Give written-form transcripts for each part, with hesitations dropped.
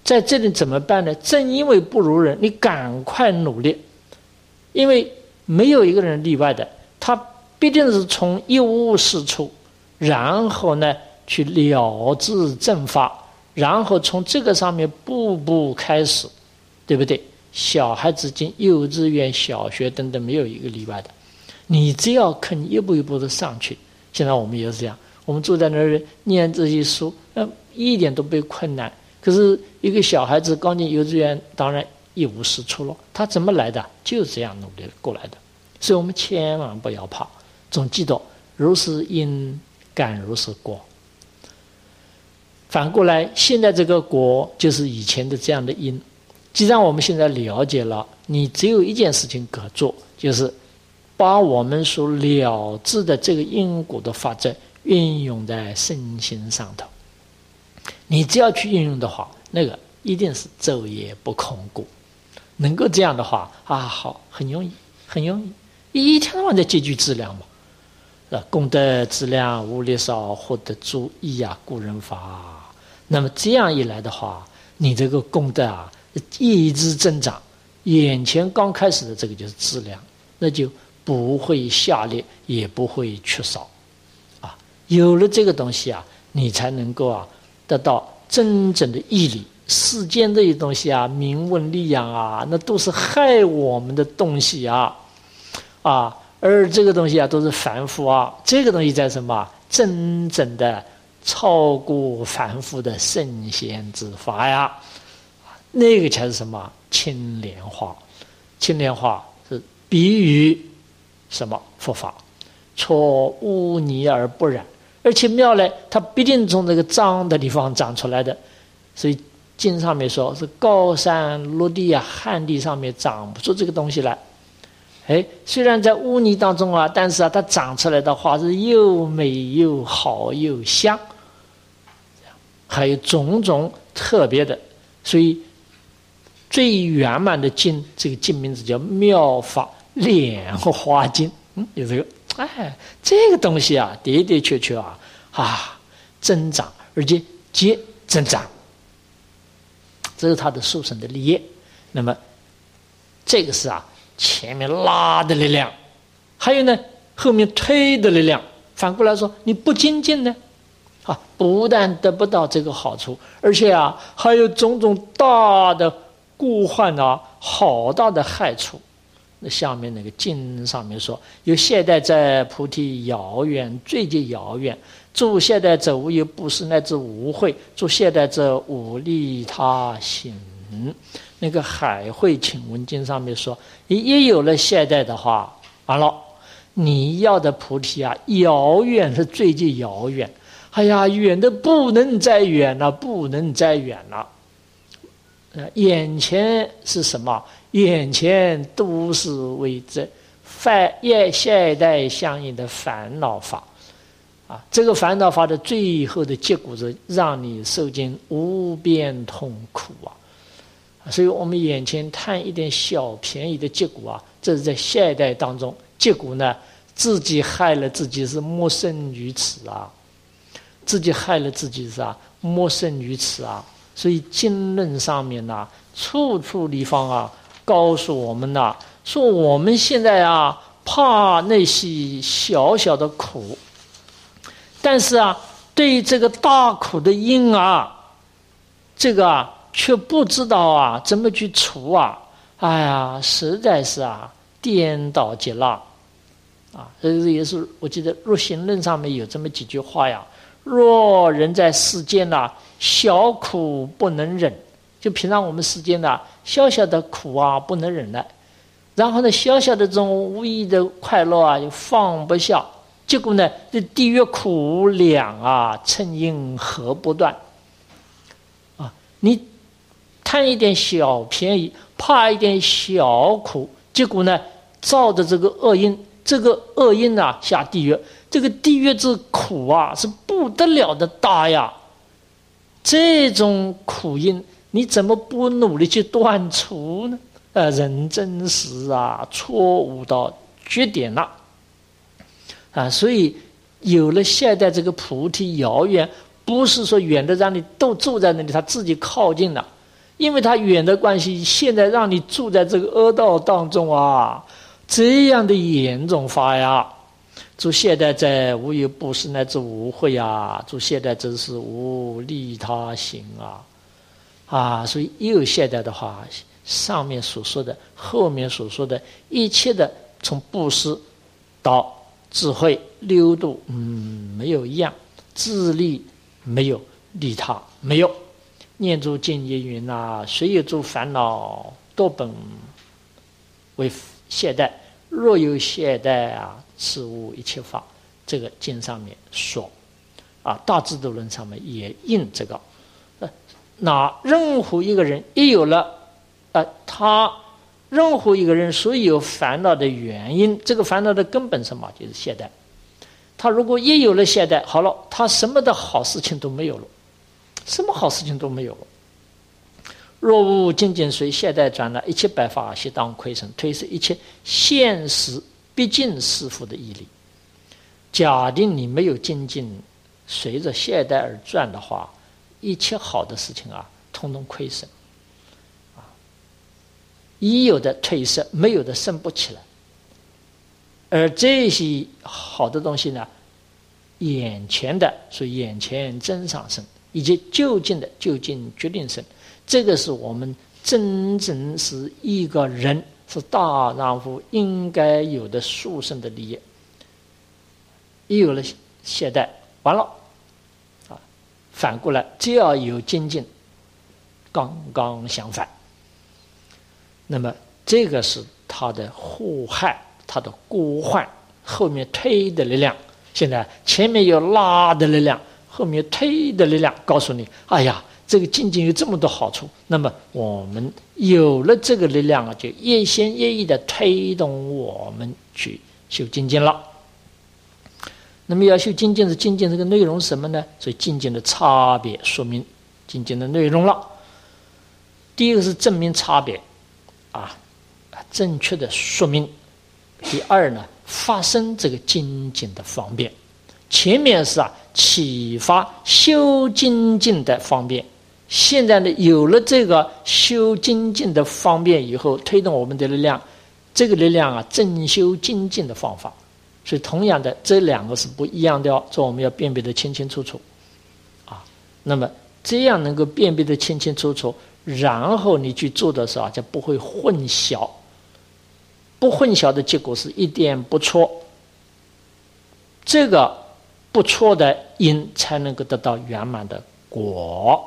在这里怎么办呢？正因为不如人，你赶快努力，因为没有一个人例外的，他必定是从一无是处，然后呢去了知正法，然后从这个上面步步开始，对不对？小孩子进幼稚园、小学等等，没有一个例外的。你只要肯一步一步的上去。现在我们也是这样，我们坐在那儿念这些书，一点都不困难。可是一个小孩子刚进幼稚园，当然一无是处了。他怎么来的？就这样努力过来的。所以我们千万不要怕，总记得如是因，感如是果。反过来，现在这个果就是以前的这样的因。既然我们现在了解了，你只有一件事情可做，就是把我们所了知的这个因果的法则运用在身心上头。你只要去运用的话，那个一定是昼夜不空过。能够这样的话啊，好，很容易，很容易，一天到晚在积聚资粮嘛。功德资粮无力少，获得诸益啊，故人法。那么这样一来的话，你这个功德啊，一直增长。眼前刚开始的这个就是资粮，那就不会下劣，也不会缺少啊。有了这个东西啊，你才能够啊得到真正的义理。世间这些东西啊，名闻利养啊，那都是害我们的东西啊，而这个东西啊都是凡夫啊。这个东西在什么？真正的超过凡夫的圣贤之法呀，那个才是什么？青莲花。青莲花是比喻什么？佛法，错污泥而不染。而且妙呢，它必定从这个脏的地方长出来的，所以经上面说是高山落地啊，旱地上面长不出这个东西来。虽然在污泥当中啊，但是啊，它长出来的花是又美又好又香，还有种种特别的。所以最圆满的经，这个经名字叫《妙法莲花经》。有这个，这个东西啊，的的确确啊，增长，而且皆增长。这是他的殊胜的利益。那么这个是前面拉的力量，还有呢后面推的力量。反过来说，你不精进呢不但得不到这个好处，而且还有种种大的过患好大的害处。那下面那个经上面说，有懈怠者菩提遥远，最极遥远。诸懈怠者无有布施乃至无慧，诸懈怠者无利他行。那个海会请文经上面说，一有了懈怠的话，完了，你要的菩提遥远是最极遥远。远的不能再远了，不能再远了。眼前是什么？眼前都是为这懈怠相应的烦恼法这个烦恼法的最后的结果是让你受尽无边痛苦所以我们眼前贪一点小便宜的结果这是在懈怠当中，结果呢自己害了自己，是莫胜于此自己害了自己是莫胜于此所以经论上面处处地方告诉我们说我们现在怕那些小小的苦，但是对于这个大苦的因这个却不知道怎么去除实在是颠倒极了这也是我记得入行论上面有这么几句话若人在世间小苦不能忍，就平常我们世间小小的苦不能忍耐，然后呢小小的这种无意的快乐就放不下，结果呢这地狱苦两趁因合不断你贪一点小便宜，怕一点小苦，结果呢照着这个恶因，这个恶因下地狱，这个地狱之苦是不得了的大呀。这种苦因你怎么不努力去断除呢？人真是错误到绝点了所以有了现在这个菩提遥远，不是说远的让你都住在那里，他自己靠近了， 因为他远的关系，现在让你住在这个恶道当中啊，这样的严重法呀。诸懈怠者，无有布施乃至无慧啊！诸懈怠者是无利他行啊！所以一有懈怠的话，上面所说的、后面所说的一切的，从布施到智慧六度，没有一样，自利没有，利他没有。念诸经也云谁有诸烦恼，多本为懈怠。若有懈怠是无一切法。这个经上面说大智度论上面也印这个。那任何一个人一有了他任何一个人所有烦恼的原因，这个烦恼的根本什么？就是懈怠。他如果一有了懈怠，好了，他什么的好事情都没有了，什么好事情都没有了。若无精进随懈怠转了，一切百法悉当亏损，推是一切现实毕竟是负的义理。假定你没有精进，随着懈怠而转的话，一切好的事情通通亏损已有的退色，没有的升不起来。而这些好的东西呢，眼前的所以眼前真上升，以及就近的就近决定生，这个是我们真正是一个人是大丈夫应该有的殊胜的利益。一有了懈怠，完了反过来只要有精进，刚刚相反。那么这个是他的祸害，他的过患，后面推的力量。现在前面有拉的力量，后面推的力量，告诉你哎呀，这个精进有这么多好处。那么我们有了这个力量就一心一意的推动我们去修精进了。那么要修精进，精进这个内容是什么呢？所以精进的差别说明精进的内容了。第一个是证明差别正确的说明。第二呢，发生这个精进的方便。前面是启发修精进的方便，现在呢有了这个修精进的方便以后，推动我们的力量，这个力量正修精进的方法。所以同样的这两个是不一样的这我们要辨别的清清楚楚那么这样能够辨别的清清楚楚，然后你去做的时候就不会混淆。不混淆的结果是一点不错，这个不错的因才能够得到圆满的果。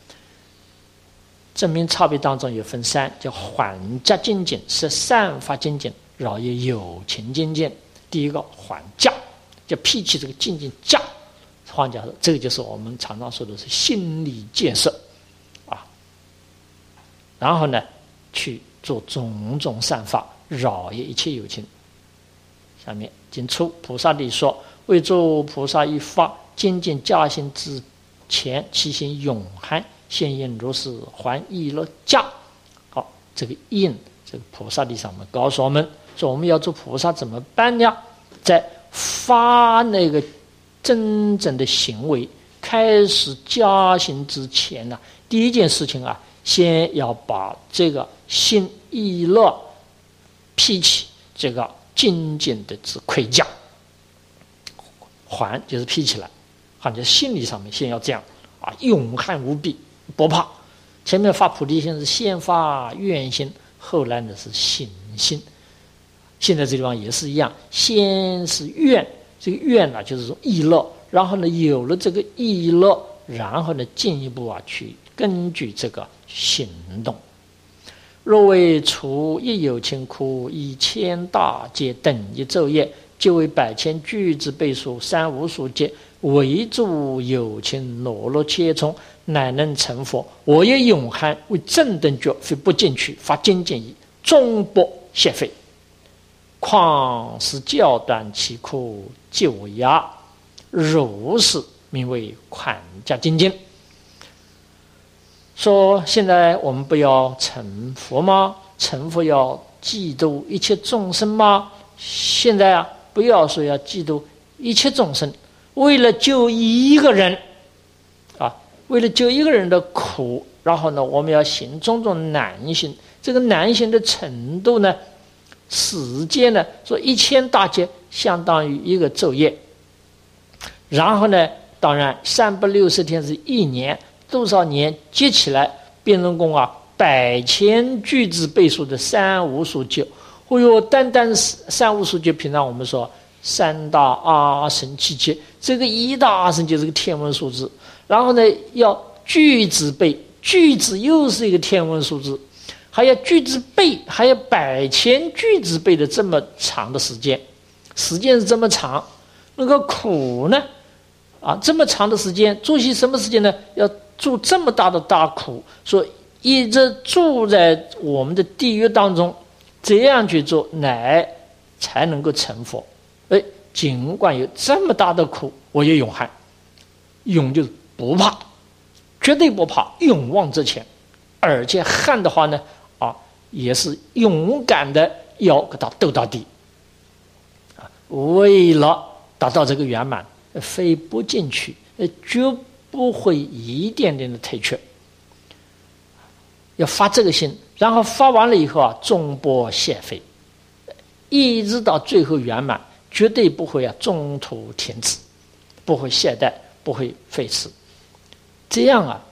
证明差别当中有分三，叫缓夹精进，是散发精进，饶也有情精进。第一个缓夹，叫脾气这个精进夹，换句话说，这个就是我们常常说的是心理建设然后呢去做种种善法，饶也一切有情。下面经出菩萨地说，为诸菩萨于发精进加行之前，其心永含，现应如是还意乐加。好，这个应这个菩萨地上面告诉我们说，我们要做菩萨怎么办呢？在发那个真正的行为开始加行之前呢，第一件事情先要把这个心意乐脾气这个精进的之盔甲还就是脾气来，好像心理上面先要这样勇悍无比，不怕。前面发菩提心是先发愿心，后来呢是行心。现在这地方也是一样，先是愿，这个愿就是说意乐，然后呢有了这个意乐，然后呢进一步去根据这个行动。若为除一有情苦，以千大劫等一昼夜，就为百千俱之倍数，三无数劫，为诸有情裸裸切从，乃能成佛。我也永含为正等觉，非不进取，发精进矣，终不谢废。况是较短其苦，久牙，如是名为款加精进。说现在我们不要成佛吗？成佛要嫉妒一切众生吗？现在不要说要嫉妒一切众生，为了救一个人为了救一个人的苦，然后呢，我们要行种种难行。这个难行的程度呢，时间呢，说1000大劫相当于一个昼夜。然后呢，当然360天是1年，多少年接起来，变成功啊，百千俱胝倍数的三无数劫。哦哟，单单三无数劫，平常我们说3大阿僧祇劫，这个1大阿僧祇是个天文数字。然后呢，要俱胝倍，俱胝又是一个天文数字，还要俱胝倍，还有百千俱胝倍的这么长的时间，时间是这么长，那个苦呢？这么长的时间，住些什么时间呢？要住这么大的大苦，说一直住在我们的地狱当中，这样去做，乃才能够成佛。尽管有这么大的苦，我也勇悍，勇就是不怕，绝对不怕，勇往直前，而且悍的话呢，也是勇敢的要跟他斗到底，为了达到这个圆满，非不进取，绝不会一点点的退却，要发这个心，然后发完了以后终不懈废，一直到最后圆满，绝对不会中途停止，不会懈怠，不会废弛。这样，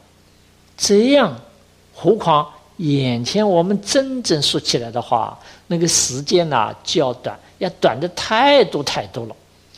何况眼前我们真正说起来的话，那个时间就要短，要短的太多了。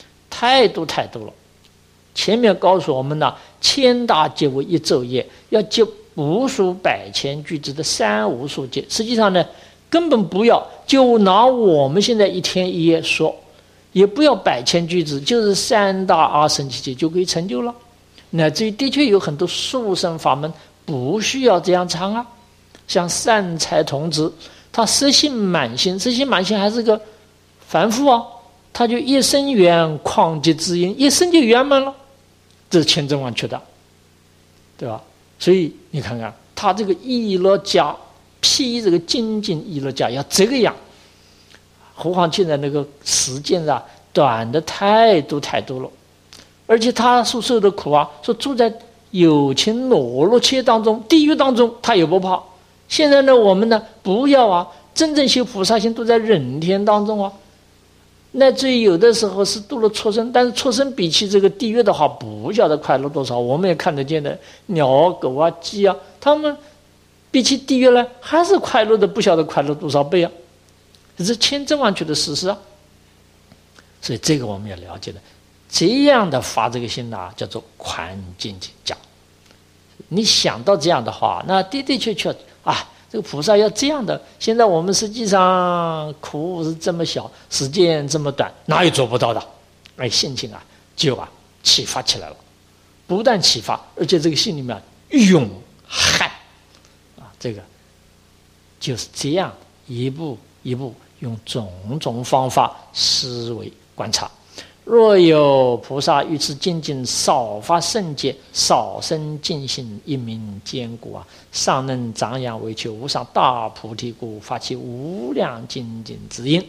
前面告诉我们1000大劫为一昼夜，要接无数百千俱胝的三无数劫。实际上呢，根本不要，就拿我们现在1天1夜说，也不要百千俱胝，就是3大阿僧祇劫就可以成就了。乃至于的确有很多殊胜法门不需要这样长像善财童子，他色心满心还是个凡夫他就一生圆旷劫之因，一生就圆满了，这是千真万确的，对吧？所以你看看他这个意乐家批这个精进意乐家要这个样，何况现在那个时间短的太多了，而且他所受的苦说住在有情裸露切当中，地狱当中他也不怕。现在呢，我们呢不要真正修菩萨心都在人天当中乃至于有的时候是度了畜生，但是畜生比起这个地狱的话，不晓得快乐多少。我们也看得见的鸟狗鸡他们比起地狱来还是快乐的，不晓得快乐多少倍这是千真万确的事实所以这个我们要了解的，这样的发这个心叫做宽进进讲。你想到这样的话，那的确这个菩萨要这样的。现在我们实际上苦是这么小，时间这么短，哪有做不到的？心情就启发起来了，不但启发，而且这个心里面勇悍这个就是这样一步一步用种种方法思维观察。若有菩萨于此精进少发圣解，少生尽性，一名坚固尚能长养为求无上大菩提故，发起无量精进之因。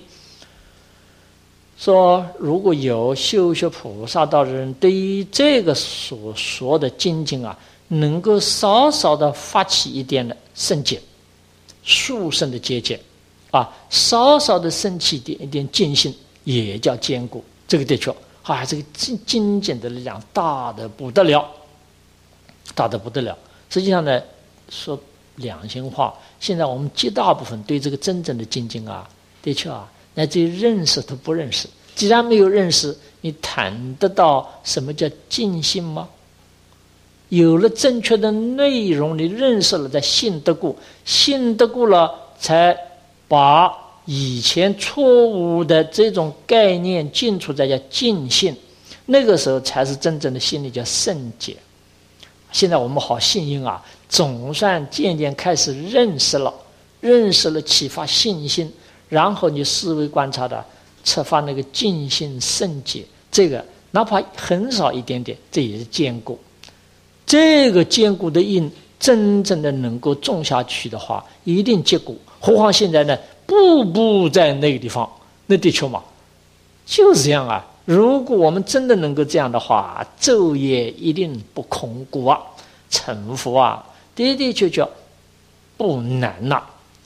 说如果有修学菩萨道的人，对于这个所说的精进能够稍稍的发起一点的圣解，殊胜的结解稍稍的升起一点尽性，也叫坚固。这个的确这个精进的力量大得不得了。实际上呢，说良心话，现在我们绝大部分对这个真正的精进的确乃至于认识都不认识。既然没有认识，你谈得到什么叫尽性吗？有了正确的内容，你认识了，再信得过了，才把以前错误的这种概念进出，再叫尽信，那个时候才是真正的心里叫圣解。现在我们好幸运总算渐渐开始认识了，启发信心，然后你思维观察的策发那个尽信圣解，这个哪怕很少一点点，这也是坚固。这个坚固的因真正的能够种下去的话，一定结果。何况现在呢，步步在那个地方，那的确就是这样如果我们真的能够这样的话，昼夜一定不空过成佛啊，的的确确不难呐。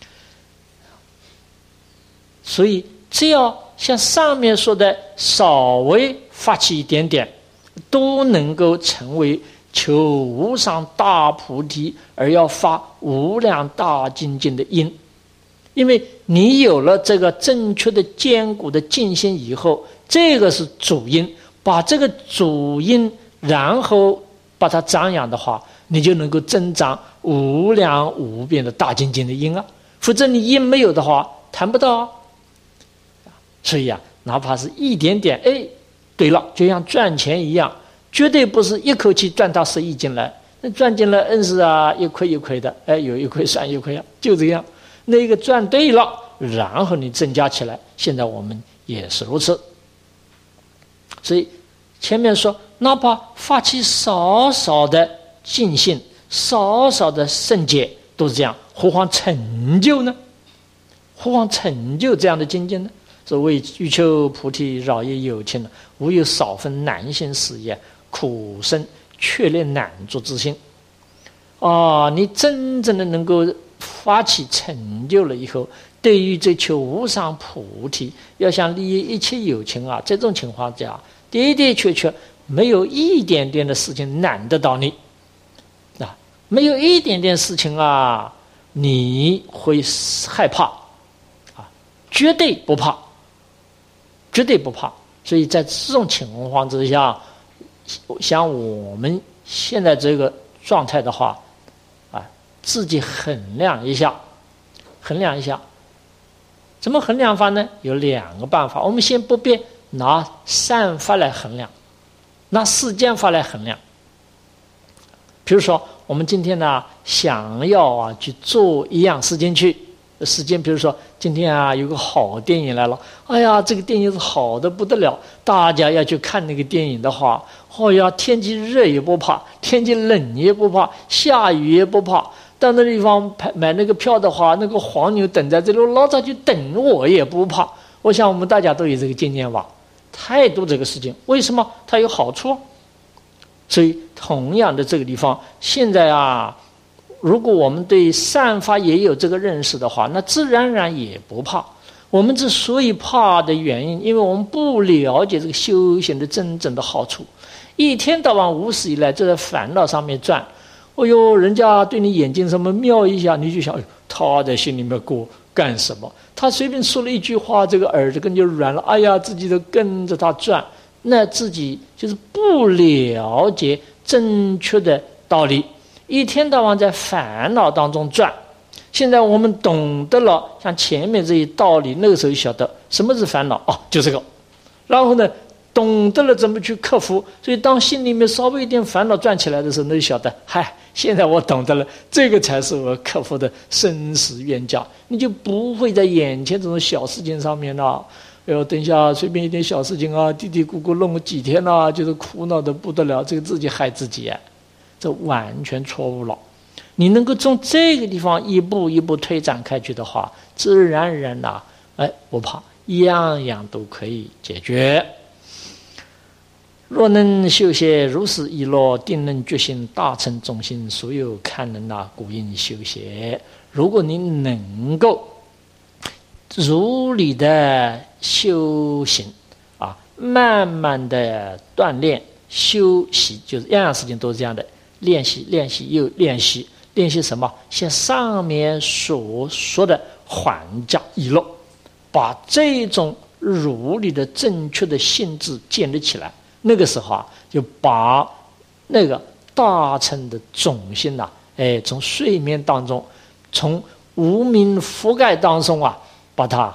所以只要像上面说的稍微发起一点点，都能够成为求无上大菩提而要发无量大精进的因。因为你有了这个正确的坚固的净心以后，这个是主因，把这个主因然后把它张扬的话，你就能够增长无量无边的大精进的因啊。否则你因没有的话谈不到啊。所以啊，哪怕是一点点，对了，就像赚钱一样，绝对不是一口气赚到10亿进来，那赚进来硬是啊一亏一亏的，有一亏算一亏啊，就这样。那个赚对了，然后你增加起来。现在我们也是如此。所以前面说，哪怕发起少少的尽信，少少的圣解，都是这样，何况成就呢？何况成就这样的精进呢？所谓欲求菩提，饶益有情，无有少分难行事业，苦生确立难做之心。你真正的能够发起成就了以后，对于追求无上菩提，要想利益一切有情啊，这种情况下的的确确没有一点点的事情难得到你啊，没有一点点事情啊你会害怕啊，绝对不怕，绝对不怕。所以在这种情况之下，像我们现在这个状态的话，自己衡量一下，衡量一下，怎么衡量法呢？有2个办法。我们先不必拿善法来衡量，拿世间法来衡量。比如说，我们今天呢，想要去做一样事情去，比如说今天有个好电影来了，这个电影是好的不得了，大家要去看那个电影的话，天气热也不怕，天气冷也不怕，下雨也不怕。到那地方买那个票的话，那个黄牛等在这里，老早去等我也不怕。我想我们大家都有这个经验吧，太多这个事情，为什么？它有好处。所以同样的这个地方，现在如果我们对善法也有这个认识的话，那自然而然也不怕。我们之所以怕的原因，因为我们不了解这个修行的真正的好处，一天到晚无始以来就在烦恼上面转。人家对你眼睛什么瞄一下，你就想，他在心里面过干什么？他随便说了一句话，这个耳朵根就软了，自己都跟着他转，那自己就是不了解正确的道理，一天到晚在烦恼当中转。现在我们懂得了像前面这些道理，那个时候晓得什么是烦恼，就这个。然后呢，懂得了怎么去克服，所以当心里面稍微一点烦恼转起来的时候，那就晓得，现在我懂得了，这个才是我克服的生死冤家。你就不会在眼前这种小事情上面等一下随便一点小事情嘀嘀咕咕弄个几天就是苦恼的不得了，这个自己害自己这完全错误了。你能够从这个地方一步一步推展开去的话，自然而然不怕，样样都可以解决。若能修学如是一落，定能觉醒大乘中心，所有堪能故应修学。如果你能够如理的修行慢慢的锻炼修习，就是样样事情都是这样的，练习练习又练习。练习什么？像上面所说的缓加一落，把这种如理的正确的性质建立起来。那个时候就把那个大乘的种性从睡眠当中，从无明覆盖当中把它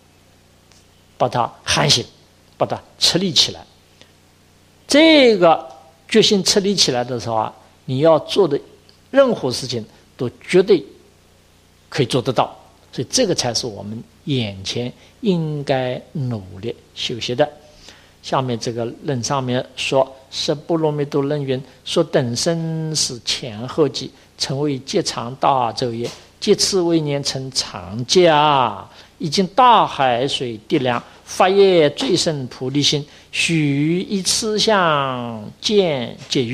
喊醒，把它确立起来。这个决心确立起来的时候你要做的任何事情都绝对可以做得到。所以这个才是我们眼前应该努力修习的。下面这个论上面说，是波罗蜜多论云，说等身是前后记，成为劫长大昼夜，借此为年成长假，已经大海水滴量，发业最胜菩提心，许以此相见解于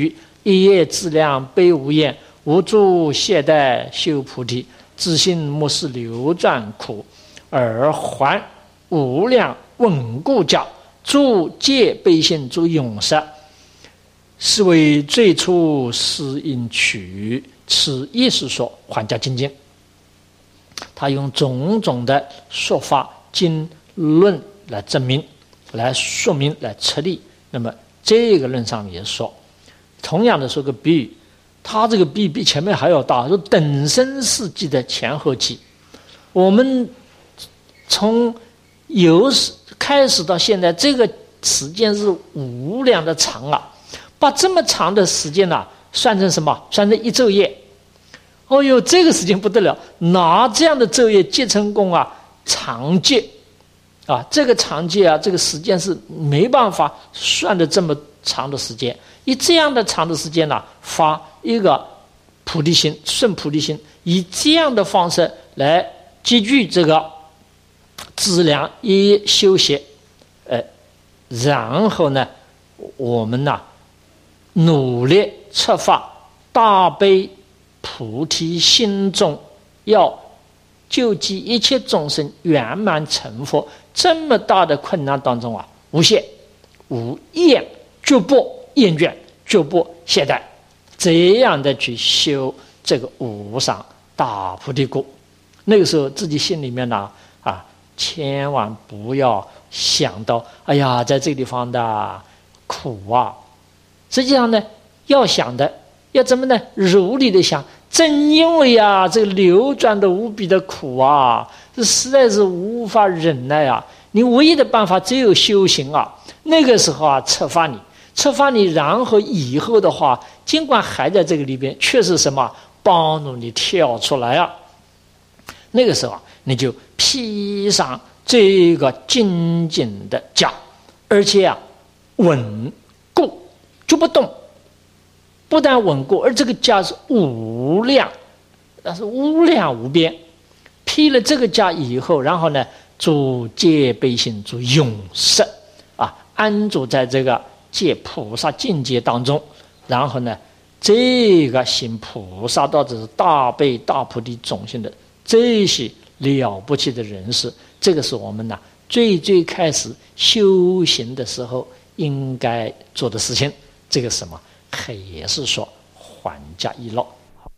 一叶自量，悲无厌，无助懈怠，修菩提，自信莫使流转苦，而还无量稳固教，助戒悲心，助永摄，是为最初是因取，此亦是说还家精进。他用种种的说法经论来证明，来说明，来彻立。那么这个论上也说，同样的说个比喻，他这个比喻比前面还要大，说等生世纪的前后期，我们从有始开始到现在，这个时间是无量的长啊！把这么长的时间算成什么？算成一昼夜。哦哟，这个时间不得了！拿这样的昼夜结成功长戒这个长戒这个时间是没办法算的这么长的时间。以这样的长的时间发一个菩提心，顺菩提心，以这样的方式来积聚这个资粮以修习，然后呢，我们努力策发大悲菩提心中，要救济一切众生圆满成佛，这么大的困难当中无懈无厌，绝不厌倦，绝不懈怠，这样的去修这个无上大菩提果。那个时候自己心里面千万不要想到哎呀在这个地方的苦实际上呢，要想的要怎么呢？如理的想，正因为这个流转的无比的苦这实在是无法忍耐你唯一的办法只有修行那个时候策发你，然后以后的话，尽管还在这个里边，却是什么帮助你跳出来那个时候你就披上这个精进的甲，而且稳固就不动。不但稳固，而这个家是无量，但是无量无边。披了这个家以后，然后呢，助戒悲心，助永摄安住在这个戒菩萨境界当中。然后呢，这个行菩萨道，这是大悲大菩提种性的这些了不起的人士，这个是我们最开始修行的时候应该做的事情。这个什么？也是说还家一乐。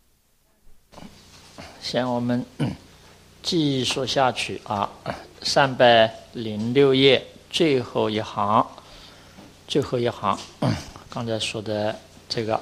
先我们继续下去306页最后一行，刚才说的这个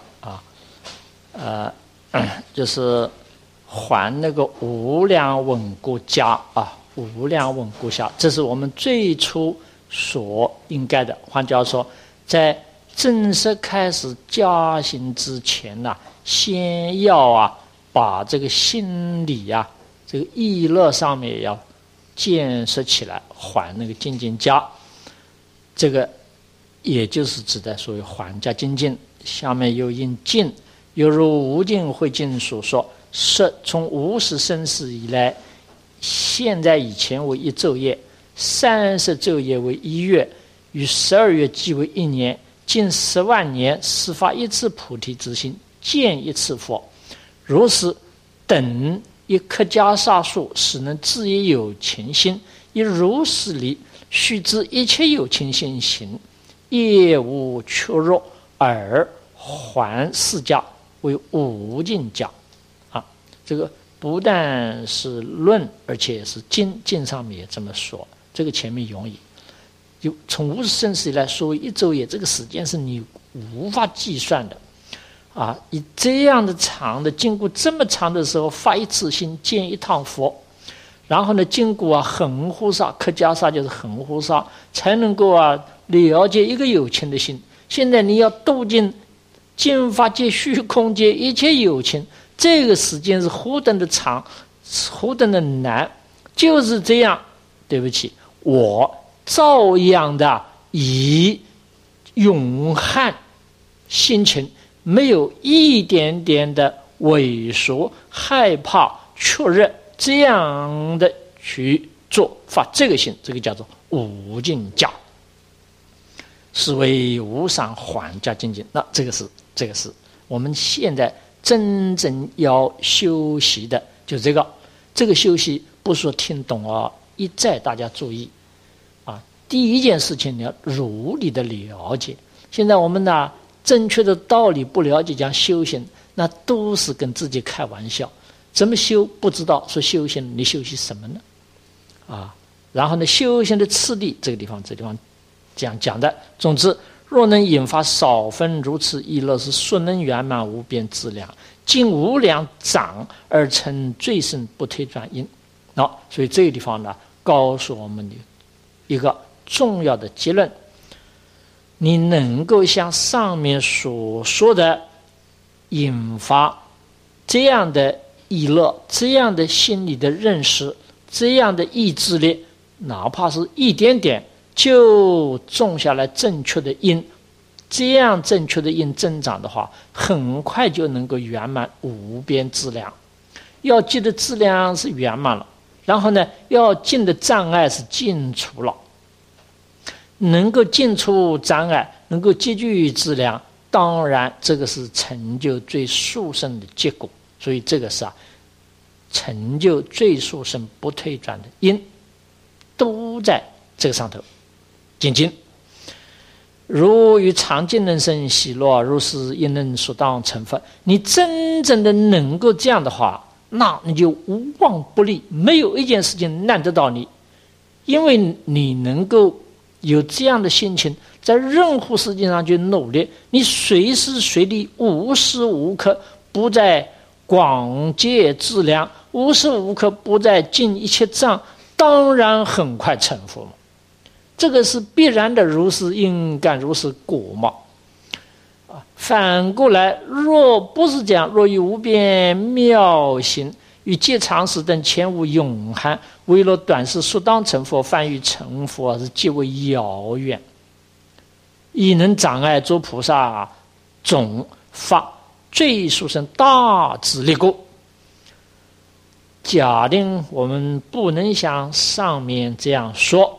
就是还那个无量稳固家无量稳固下，这是我们最初所应该的。换句话说，在正式开始加行之前先要把这个心理这个意乐上面要建设起来，还那个精进家。这个也就是指的所谓还家精进。下面又引进，犹如无尽慧经所说，是从无始生世以来，现在以前为一昼夜，30昼夜为1月，与12月计为1年，近10万年，始发一次菩提之心，见一次佛。如是等一克迦萨数，使能自以有情心，以如是理，须知一切有情心行，业无缺弱，而还释迦为无尽家。这个不但是论，而且是经上面也这么说。这个前面容易。就从无始生世以来，所谓一昼夜，这个时间是你无法计算的以这样的长的，经过这么长的时候，发一次心，见一趟佛，然后呢，经过恒护萨，克迦萨就是恒护萨，才能够了解一个有情的心。现在你要度尽尽法界、虚空界一切有情，这个时间是何等的长，何等的难。就是这样，对不起，我照样的以勇悍心情，没有一点点的萎缩、害怕、怯弱，这样的去做发这个心，这个叫做无尽家，是为无上还家精进。那这个是我们现在真正要修习的就这个修习不是说听懂啊，一再大家注意啊。第一件事情你要如理的了解。现在我们呢正确的道理不了解，讲修行，那都是跟自己开玩笑。怎么修不知道，说修行，你修习什么呢？啊，然后呢，修行的次第，这个地方这样讲的。总之，若能引发少分如此意乐，是速能圆满无边资粮，尽无量长而成最胜不退转因。所以这个地方呢，告诉我们的一个重要的结论：你能够像上面所说的引发这样的意乐，这样的心理的认识，这样的意志力，哪怕是一点点就种下来正确的因，这样正确的因增长的话，很快就能够圆满无边资粮。要记得资粮是圆满了，然后呢，要尽的障碍是尽除了，能够尽除障碍，能够积聚资粮，当然这个是成就最殊胜的结果。所以这个是成就最殊胜不退转的因，都在这个上头。精进如与常见人生喜乐，如是因能所当成佛。你真正的能够这样的话，那你就无往不利，没有一件事情难得到你，因为你能够有这样的心情，在任何事情上去努力，你随时随地无时无刻不在广结资粮，无时无刻不在尽一切障，当然很快成佛嘛。这个是必然的，如是因感如是果嘛。反过来，若不是这样，若以无边妙行与戒常识等前无永涵，为了短时速当成佛，凡与成佛是极为遥远，亦能障碍诸菩萨总发最殊胜大智力故。假定我们不能像上面这样说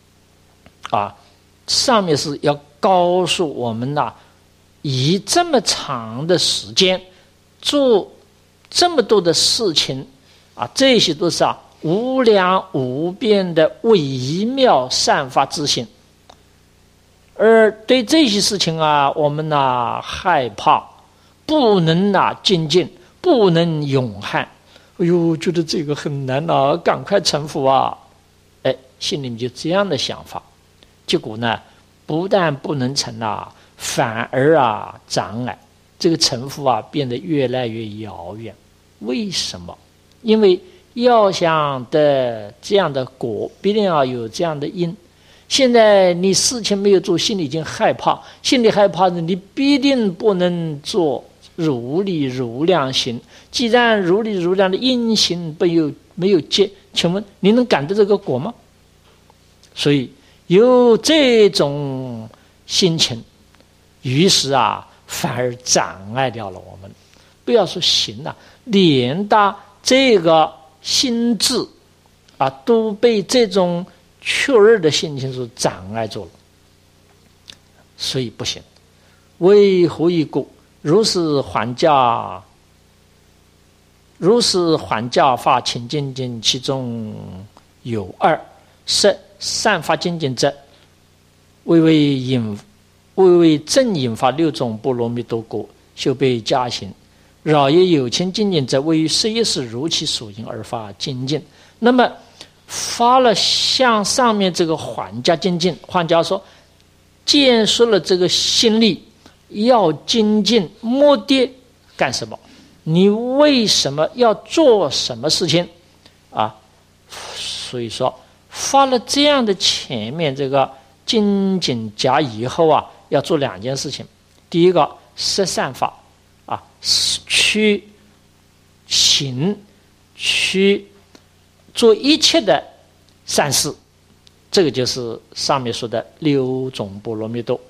上面是要告诉我们以这么长的时间做这么多的事情这些都是无量无边的微妙善法之心，而对这些事情我们害怕，不能精进，不能永汉。哎呦，觉得这个很难赶快成佛心里面就这样的想法，结果呢，不但不能成反而障碍，这个成佛变得越来越遥远。为什么？因为要想得这样的果，必定要有这样的因。现在你事情没有做，心里已经害怕，心里害怕的，你必定不能做如理如量行。既然如理如量的因行没有结，请问你能感得这个果吗？所以有这种心情，于是反而障碍掉了我们。不要说行连这个心智都被这种确认的心情所障碍住了，所以不行。为何一故？如是还价法清净经，其中有二：是善法精进者，为正引发六种波罗蜜多果，修备加行；饶也有情精进者，为于实一时如其所因而发精进。那么发了像上面这个还价精进，换句话说，建设了这个心力，要精进，目的干什么？你为什么要做什么事情所以说发了这样的前面这个精进加以后要做两件事情。第一个是善法去行，去做一切的善事，这个就是上面说的六种波罗蜜多。